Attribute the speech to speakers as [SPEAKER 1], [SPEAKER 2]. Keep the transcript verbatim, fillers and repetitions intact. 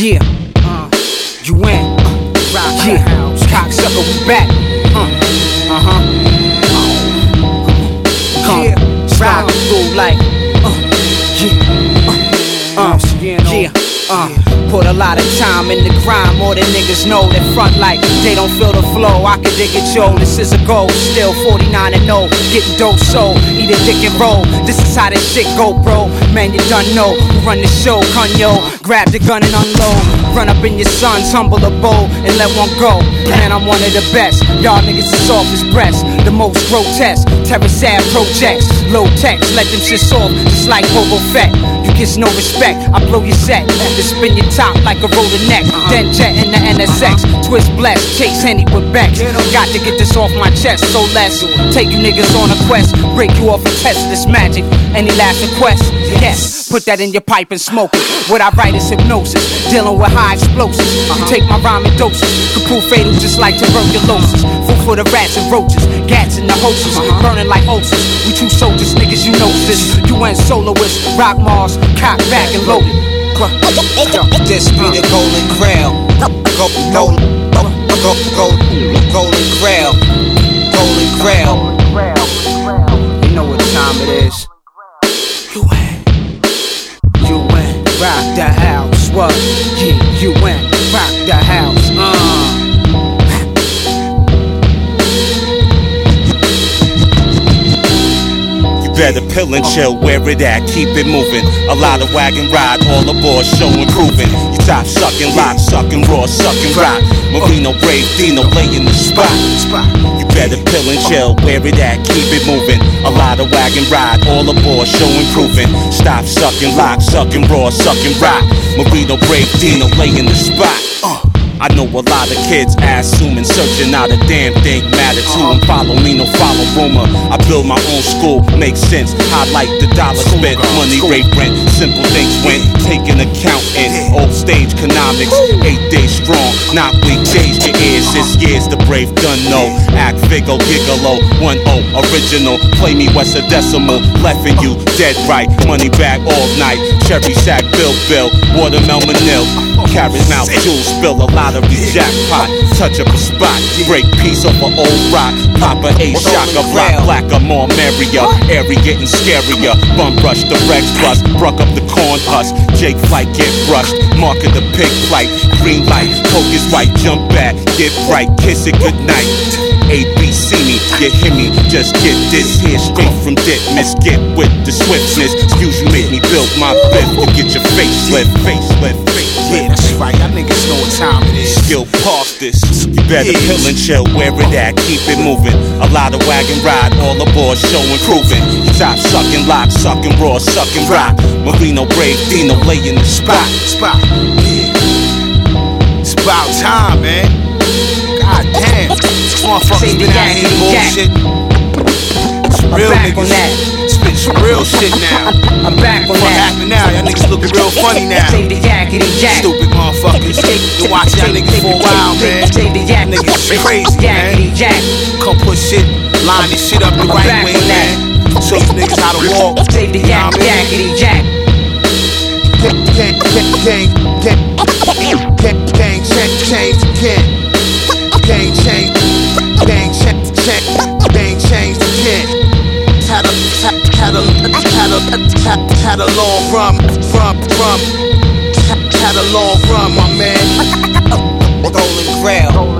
[SPEAKER 1] Yeah, uh, you win. Uh, rock yeah, cocksucker, we back. Uh, uh huh. Come, yeah, ride through like. Uh, yeah, uh, uh, yeah, uh. Put a lot of time in the grind, more than niggas know. That front like they don't feel the flow. I can dig it, yo. This is a goal. Still forty-nine and oh, getting dope so eat a dick and roll. This is how this shit go, bro. Man, you done know who run the show, Cunyo. Grab the gun and unload. Run up in your sons, humble a bowl and let one go. Man, I'm one of the best. Y'all niggas is soft as breast. The most grotesque. Terror sad projects. Low text, let them shit soft just like Boba Fett. You get no respect. I blow your set. Then spin your top like a roller neck. Then jet in the N S X. Twist bless, chase Henny with Bex. Got to get this off my chest, so let's take you niggas on a quest. Break you off and test this magic. Any last request? Yes. Put that in your pipe and smoke it. What I write is hypnosis, dealing with high explosives. You take my rhyme in doses, could prove fatal just like tuberculosis. Food for the rats and roaches, gats in the hoses, burning like ulcers. We two soldiers, niggas, you know this. You went soloist, rock Mars, cock back and loaded.
[SPEAKER 2] This be the golden grail. Go, go, go, go, go, golden grail. Golden grail.
[SPEAKER 1] You know what time it is. You win. You win. Rock the house. What? Yeah, you win. Rock the house. Uh.
[SPEAKER 3] Better pill and chill, where it at, keep it moving. A lot of wagon ride, all aboard, show improving. You top sucking, lock sucking, raw sucking, rock. Marino, Brave, Dino, lay in the spot. You better pill and chill, where it at, keep it moving. A lot of wagon ride, all aboard, show improving. Stop sucking, lock sucking, raw sucking, rock. Marino, Brave, Dino, lay in the spot. Uh. I know a lot of kids assuming, searching out a damn thing matter to them. Follow me, no follow rumor. I build my own school, makes sense. Highlight the dollar spent, money, rate, rent. Simple things went, taking account in old stage economics. Eight days strong, not weekdays. Your ears, this year's the brave done know. Act Vigo, gigolo, one oh original. Play me West a decimal, left in you dead right. Money back all night. Cherry sack, bill, bill, watermelon nil. Carrot mouth, jewels, spill a lottery jackpot. Touch up a spot, break piece off an old rock. Papa A shaka, black, blacker, more merrier. Airy getting scarier. Bum rush the Rex bus, bruck up the corn husk. Jake flight get brushed, mark of the pig flight. Green light, coke is white, jump back, get right, kiss it goodnight. A B C me, you hear me, just get this here straight from dip. Miss get with the swiftness. Excuse you, make me build my fifth to get your face lift, face lift, face lift.
[SPEAKER 1] Yeah, that's right, y'all niggas know what time it is.
[SPEAKER 3] Skill past this, you better yeah. Pill and chill, where it at, keep it moving. A lot of wagon ride, all aboard, show improving. Top sucking, lock sucking, raw sucking, rock. Marino, Brave, Dino, lay in the spot.
[SPEAKER 1] Spot, yeah. It's about time, man. God damn, these motherfuckers been out here bullshit. Some real niggas spit some real shit now. I'm back on that. What happened now? Y'all niggas looking real funny now. Stupid motherfuckers. Been watching y'all niggas for a while, man. Y'all niggas is crazy, man. Come put shit, line this shit up the right way, man. Show you niggas how to walk. You know what I mean? Gang, gang, gang, gang, gang, gang, change again. Gang change, gang change, gang change again. Had a, had a, had a, had a long run, run, run. Had a long run, my man.
[SPEAKER 2] Golden grail.